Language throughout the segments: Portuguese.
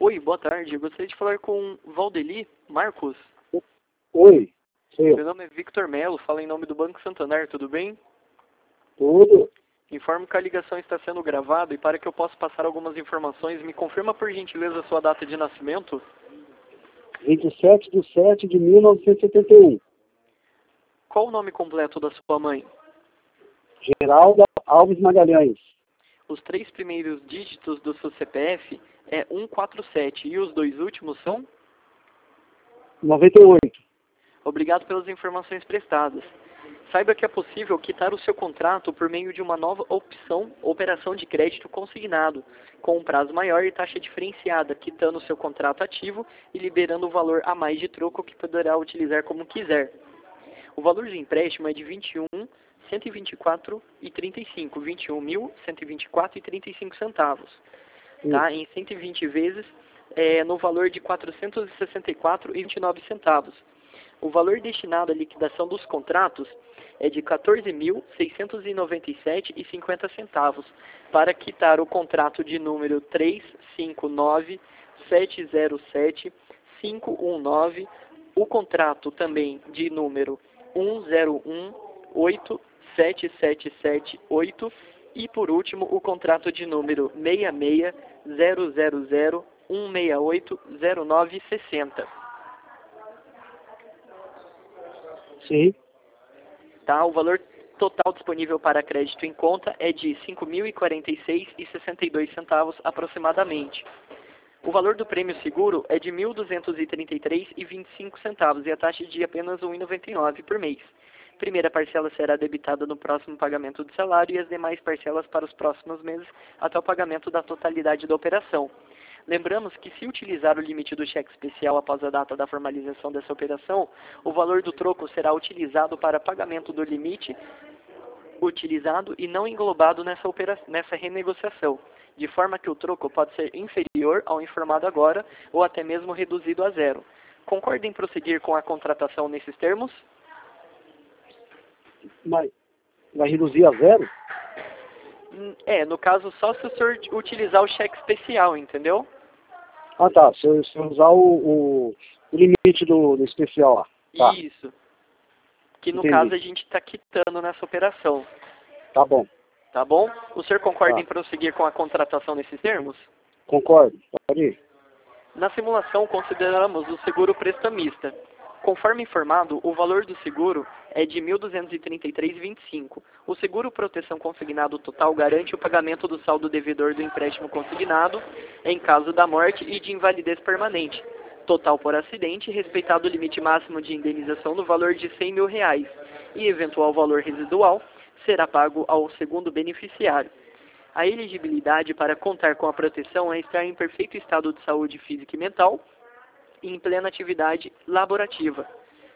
Oi, boa tarde. Eu gostaria de falar com Valdeli Marcos. Oi, sou Meu eu. nome é Victor Melo, falo em nome do Banco Santander, tudo bem? Tudo? Informo que a ligação está sendo gravada e para que eu possa passar algumas informações, me confirma por gentileza a sua data de nascimento? 27/7/1971. Qual o nome completo da sua mãe? Geralda Alves Magalhães. Os 3 primeiros dígitos do seu CPF é 147 e os 2 últimos são? 98. Obrigado pelas informações prestadas. Saiba que é possível quitar o seu contrato por meio de uma nova operação de crédito consignado, com um prazo maior e taxa diferenciada, quitando o seu contrato ativo e liberando o valor a mais de troco que poderá utilizar como quiser. O valor do empréstimo é de 21.124,35, 21.124,35 centavos. Tá? Em 120 vezes, no valor de 464,29 centavos. O valor destinado à liquidação dos contratos é de 14.697,50 centavos, para quitar o contrato de número 359.707.519, o contrato também de número 101.87778 e, por último, o contrato de número 66.000.168.0960. Sim. Tá? O valor total disponível para crédito em conta é de R$ 5.046,62 centavos aproximadamente. O valor do prêmio seguro é de R$ 1.233,25 centavos e a taxa de apenas R$ 1,99 por mês. Primeira parcela será debitada no próximo pagamento do salário e as demais parcelas para os próximos meses até o pagamento da totalidade da operação. Lembramos que, se utilizar o limite do cheque especial após a data da formalização dessa operação, o valor do troco será utilizado para pagamento do limite utilizado e não englobado nessa renegociação, de forma que o troco pode ser inferior ao informado agora ou até mesmo reduzido a zero. Concorda em prosseguir com a contratação nesses termos? Mas vai reduzir a zero? No caso, só se o senhor utilizar o cheque especial, entendeu? Ah, tá. Se eu usar o limite do especial lá. Tá. Isso. Que no Entendi. caso a gente está quitando nessa operação. Tá bom. Tá bom? O senhor concorda Tá. em prosseguir com a contratação nesses termos? Concordo. Pode ir. Na simulação, consideramos o seguro prestamista. Conforme informado, o valor do seguro é de R$ 1.233,25. O seguro proteção consignado total garante o pagamento do saldo devedor do empréstimo consignado em caso da morte e de invalidez permanente, total por acidente, respeitado o limite máximo de indenização no valor de R$ 100 mil, e eventual valor residual será pago ao segundo beneficiário. A elegibilidade para contar com a proteção é estar em perfeito estado de saúde física e mental e em plena atividade laborativa.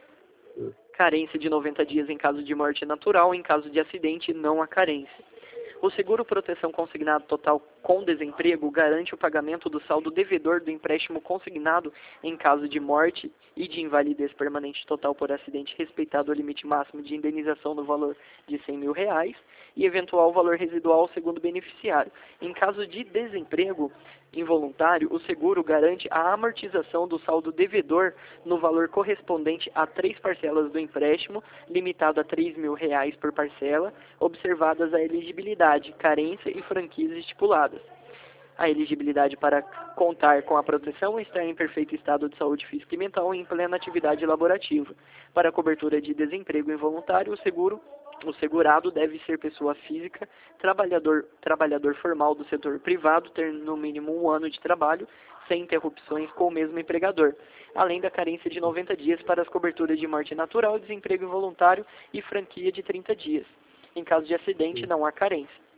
Carência de 90 dias em caso de morte natural, em caso de acidente, não há carência. O seguro proteção consignado total com desemprego garante o pagamento do saldo devedor do empréstimo consignado em caso de morte e de invalidez permanente total por acidente, respeitado o limite máximo de indenização no valor de R$ 100 mil e eventual valor residual ao segundo beneficiário. Em caso de desemprego involuntário, o seguro garante a amortização do saldo devedor no valor correspondente a 3 parcelas do empréstimo, limitado a R$ 3 mil por parcela, observadas a elegibilidade, carência e franquias estipuladas. A elegibilidade para contar com a proteção está em perfeito estado de saúde física e mental e em plena atividade laborativa. Para a cobertura de desemprego involuntário, o segurado deve ser pessoa física, trabalhador formal do setor privado, ter no mínimo 1 ano de trabalho, sem interrupções com o mesmo empregador, além da carência de 90 dias para as coberturas de morte natural, desemprego involuntário e franquia de 30 dias. Em caso de acidente, não há carência.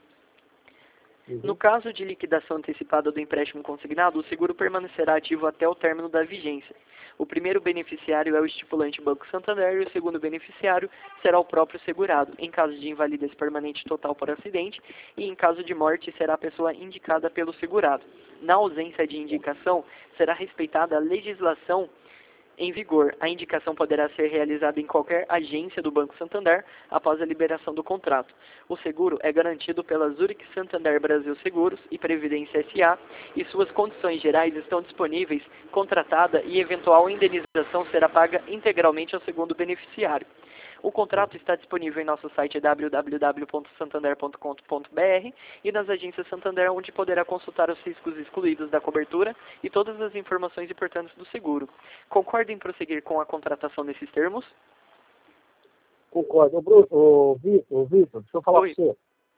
No caso de liquidação antecipada do empréstimo consignado, o seguro permanecerá ativo até o término da vigência. O primeiro beneficiário é o estipulante Banco Santander e o segundo beneficiário será o próprio segurado. Em caso de invalidez permanente total por acidente e em caso de morte, será a pessoa indicada pelo segurado. Na ausência de indicação, será respeitada a legislação em vigor. A indicação poderá ser realizada em qualquer agência do Banco Santander após a liberação do contrato. O seguro é garantido pela Zurich Santander Brasil Seguros e Previdência S.A. e suas condições gerais estão disponíveis, contratada e eventual indenização será paga integralmente ao segundo beneficiário. O contrato está disponível em nosso site www.santander.com.br e nas agências Santander, onde poderá consultar os riscos excluídos da cobertura e todas as informações importantes do seguro. Concorda em prosseguir com a contratação nesses termos? Concordo. Vitor, deixa eu falar para você.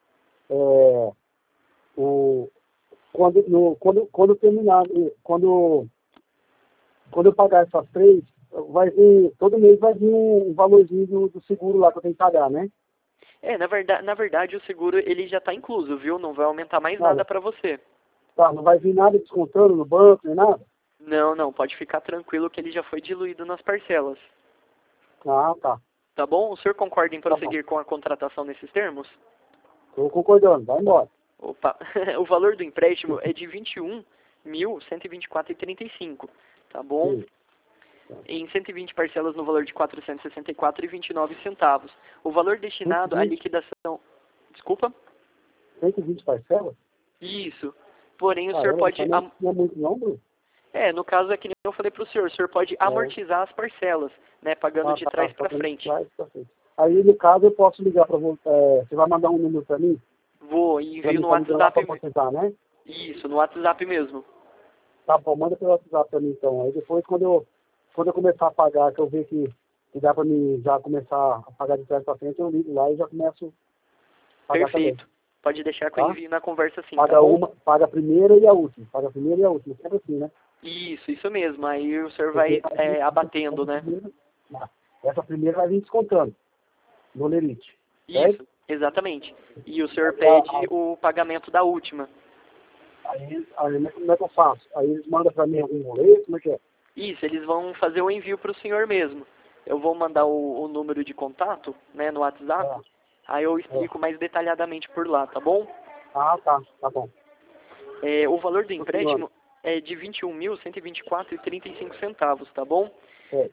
Quando terminar, quando eu pagar essas três, todo mês vai vir um valorzinho do seguro lá que eu tenho que pagar, né? Na verdade o seguro ele já está incluso, viu? Não vai aumentar mais nada para você. Tá, não vai vir nada descontando no banco, nem nada? Não, pode ficar tranquilo que ele já foi diluído nas parcelas. Ah, tá. Tá bom? O senhor concorda em prosseguir com a contratação nesses termos? Estou concordando, vai embora. Opa, o valor do empréstimo é de R$ 21.124,35, tá bom? Sim. Em 120 parcelas no valor de R$ 464,29. O valor destinado à liquidação... Desculpa? 120 parcelas? Isso. Porém, o senhor pode... Não é muito não, Bruno? No caso é que nem eu falei para o senhor pode amortizar as parcelas, né? Pagando de trás para frente. Aí, no caso, eu posso ligar para você. Você vai mandar um número para mim? Vou, e envio no WhatsApp. Né? Isso, no WhatsApp mesmo. Tá bom, manda pelo WhatsApp para mim então. Aí depois, quando eu começar a pagar, que eu ver que dá para mim já começar a pagar de trás para frente, eu ligo lá e já começo a pagar. Perfeito. Também. Pode deixar que eu envio na conversa assim, paga tá bom? Paga a primeira e a última. Paga a primeira e a última. Sempre assim, né? Isso mesmo. Aí o senhor vai abatendo, né? Essa primeira vai vir descontando no lerite. Isso, exatamente. E o senhor pede o pagamento da última. Aí como é que eu faço? Aí eles mandam para mim algum boleto, como é que é? Isso, eles vão fazer o envio para o senhor mesmo. Eu vou mandar o número de contato, né, no WhatsApp. Aí eu explico mais detalhadamente por lá, tá bom? Ah, tá bom. O valor do empréstimo é de R$ 21.124,35, tá bom?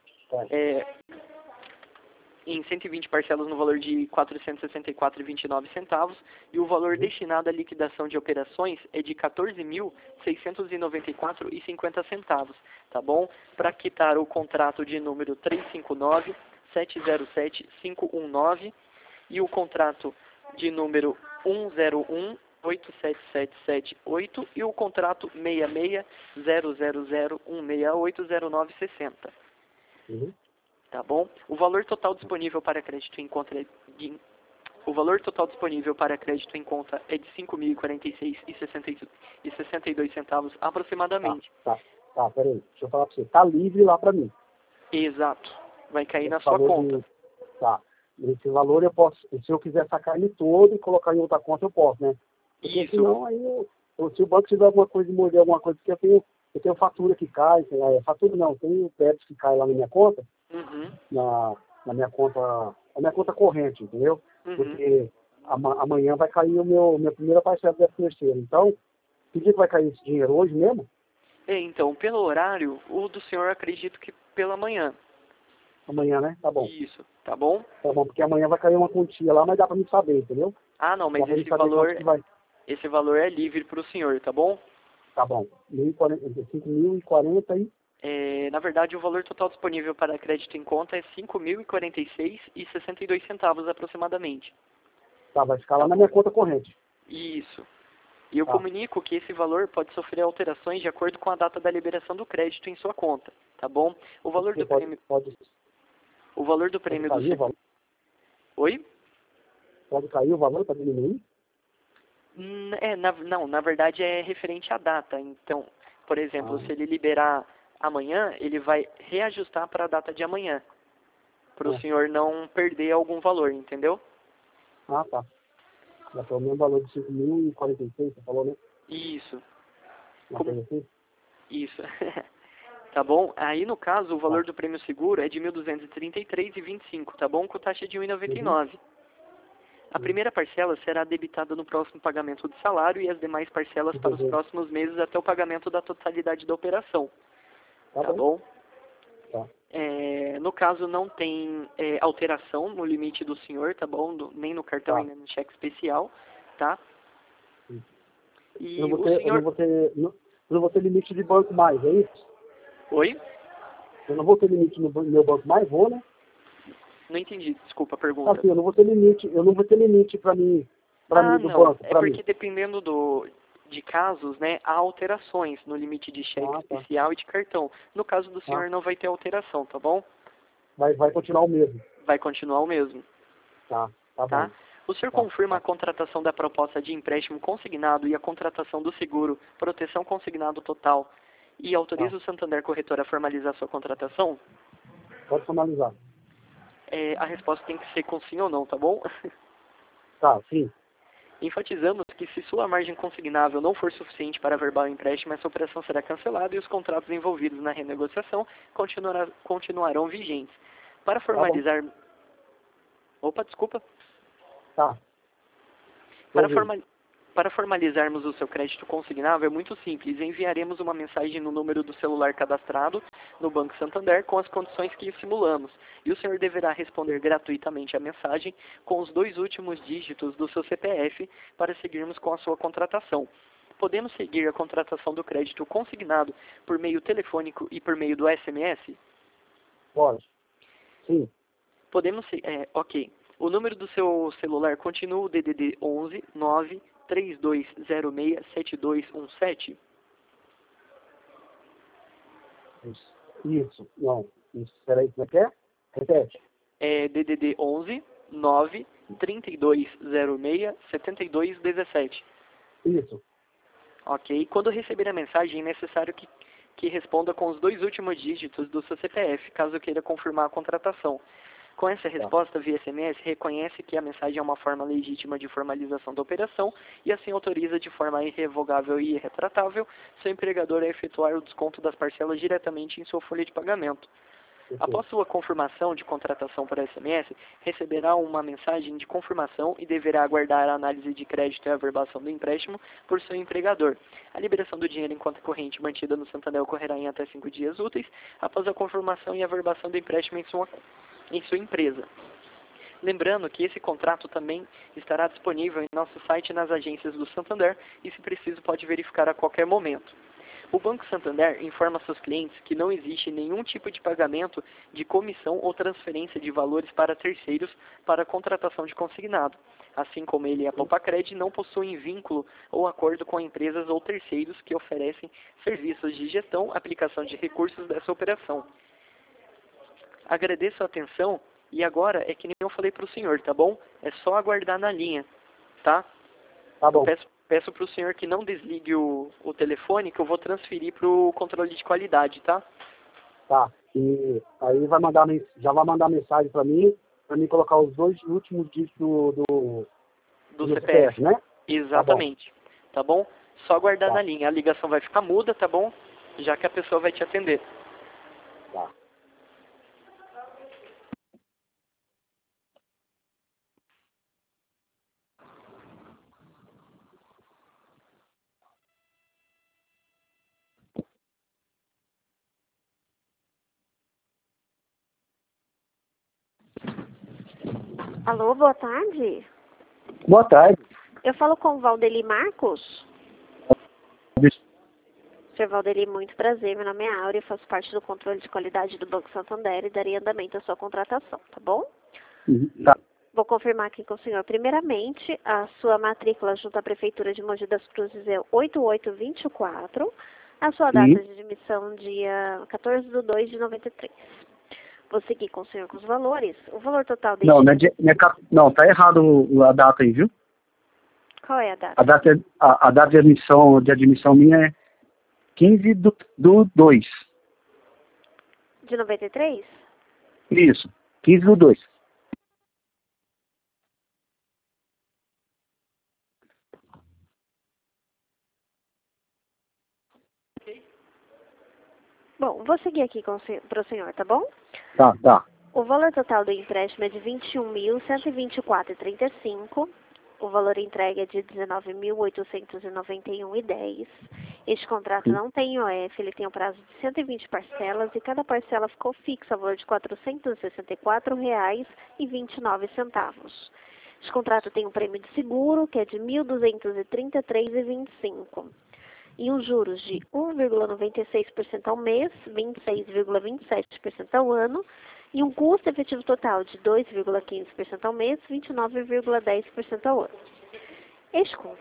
Em 120 parcelas no valor de R$ 464,29 e o valor destinado à liquidação de operações é de R$ 14.694,50, tá bom? Para quitar o contrato de número 359-707-519 e o contrato de número 101-87778 e o contrato 66-000-168-0960. Tá bom? O valor total disponível para crédito em conta é de R$ 5.046,62 aproximadamente. Tá, peraí. Deixa eu falar para você. Tá livre lá para mim. Exato. Vai cair na sua conta. Tá. Esse valor eu posso, se eu quiser sacar ele todo e colocar em outra conta, eu posso, né? Porque Isso. senão, aí se o banco tiver alguma coisa de morder alguma coisa, porque eu tenho fatura que cai, fatura não, tenho débito que cai lá na minha conta, na minha conta corrente, entendeu? Porque amanhã vai cair minha primeira parcela da terceira. Então, que dia que vai cair esse dinheiro? Hoje mesmo? Então, pelo horário, o do senhor acredito que pela manhã. Amanhã, né? Tá bom. Isso, tá bom? Tá bom, porque amanhã vai cair uma quantia lá, mas dá pra me saber, entendeu? Ah, não, mas esse valor é livre pro senhor, tá bom? Tá bom. 5.040 e... Na verdade, o valor total disponível para crédito em conta é R$ 5.046,62 aproximadamente. Tá, vai ficar lá na minha conta corrente. Isso. E eu comunico que esse valor pode sofrer alterações de acordo com a data da liberação do crédito em sua conta, tá bom? O valor do prêmio... O valor do prêmio do seguro... Oi? Pode cair o valor para diminuir? Na verdade é referente à data. Então, por exemplo, se ele liberar amanhã, ele vai reajustar para a data de amanhã. Para o senhor não perder algum valor, entendeu? Ah, tá. Já foi o mesmo valor de 5.046, você falou, né? Isso. Assim? Isso. Tá bom? Aí, no caso, o valor do prêmio seguro é de R$ 1.233,25, tá bom? Com taxa de R$ 1,99. A primeira parcela será debitada no próximo pagamento do salário e as demais parcelas para os próximos meses até o pagamento da totalidade da operação. Tá bom? Tá. No caso, não tem alteração no limite do senhor, tá bom? Nem no cartão e nem no cheque especial, tá? E eu não vou ter limite de banco mais, é isso? Oi? Eu não vou ter limite no meu banco mais, vou, né? Não entendi, desculpa a pergunta. Assim, eu não vou ter limite para mim do não. banco. É porque dependendo de casos, né, há alterações no limite de cheque especial e de cartão. No caso do senhor não vai ter alteração, tá bom? Vai continuar o mesmo. Vai continuar o mesmo. Tá bom. O senhor confirma a contratação da proposta de empréstimo consignado e a contratação do seguro, proteção consignado total, e autoriza o Santander Corretora a formalizar sua contratação? Pode formalizar. A resposta tem que ser com sim ou não, tá bom? Tá, sim. Enfatizamos que se sua margem consignável não for suficiente para averbar o empréstimo, essa operação será cancelada e os contratos envolvidos na renegociação continuarão vigentes. Para formalizar... Opa, desculpa. Tá. Para formalizarmos o seu crédito consignável é muito simples. Enviaremos uma mensagem no número do celular cadastrado no Banco Santander com as condições que simulamos. E o senhor deverá responder gratuitamente a mensagem com os 2 últimos dígitos do seu CPF para seguirmos com a sua contratação. Podemos seguir a contratação do crédito consignado por meio telefônico e por meio do SMS? Pode. Sim. Podemos... ok. O número do seu celular continua o DDD 11 9 3206 7217? Isso. Não. Isso. Peraí, como é que é? Repete. DDD 11 9 3206 7217. Isso. Ok. Quando receber a mensagem, é necessário que responda com os 2 últimos dígitos do seu CPF, caso queira confirmar a contratação. Com essa resposta via SMS, reconhece que a mensagem é uma forma legítima de formalização da operação e assim autoriza de forma irrevogável e irretratável seu empregador a efetuar o desconto das parcelas diretamente em sua folha de pagamento. Após sua confirmação de contratação por SMS, receberá uma mensagem de confirmação e deverá aguardar a análise de crédito e a averbação do empréstimo por seu empregador. A liberação do dinheiro em conta corrente mantida no Santander ocorrerá em até 5 dias úteis após a confirmação e averbação do empréstimo em sua empresa. Lembrando que esse contrato também estará disponível em nosso site e nas agências do Santander e, se preciso, pode verificar a qualquer momento. O Banco Santander informa seus clientes que não existe nenhum tipo de pagamento de comissão ou transferência de valores para terceiros para a contratação de consignado. Assim como ele e a Popacred não possuem vínculo ou acordo com empresas ou terceiros que oferecem serviços de gestão, aplicação de recursos dessa operação. Agradeço a atenção e agora é que nem eu falei para o senhor, tá bom? É só aguardar na linha, tá? Tá bom. Peço para o senhor que não desligue o telefone, que eu vou transferir para o controle de qualidade, tá? Tá. E aí já vai mandar mensagem para mim colocar os 2 últimos dígitos do CPF, né? Exatamente. Tá bom? Só aguardar na linha. A ligação vai ficar muda, tá bom? Já que a pessoa vai te atender. Tá. Alô, boa tarde. Boa tarde. Eu falo com o Valdeli Marcos. Sr. Valdeli, muito prazer. Meu nome é Áurea, faço parte do controle de qualidade do Banco Santander e darei andamento à sua contratação, tá bom? Tá. Vou confirmar aqui com o senhor. Primeiramente, a sua matrícula junto à Prefeitura de Mogi das Cruzes é 8824. A sua data de admissão, dia 14/2/93. Vou seguir com o senhor com os valores. O valor total deste... Não, tá errado a data aí, viu? Qual é a data? A data de admissão minha é 15/2. De 93? Isso, 15/2. Bom, vou seguir aqui para o senhor, tá bom? Tá. O valor total do empréstimo é de R$ 21.124,35. O valor entregue é de R$ 19.891,10. Este contrato não tem IOF, ele tem um prazo de 120 parcelas e cada parcela ficou fixa, ao valor de R$ 464,29. Este contrato tem um prêmio de seguro, que é de R$ 1.233,25. E os juros de 1,96% ao mês, 26,27% ao ano, e um custo efetivo total de 2,15% ao mês, 29,10% ao ano. Este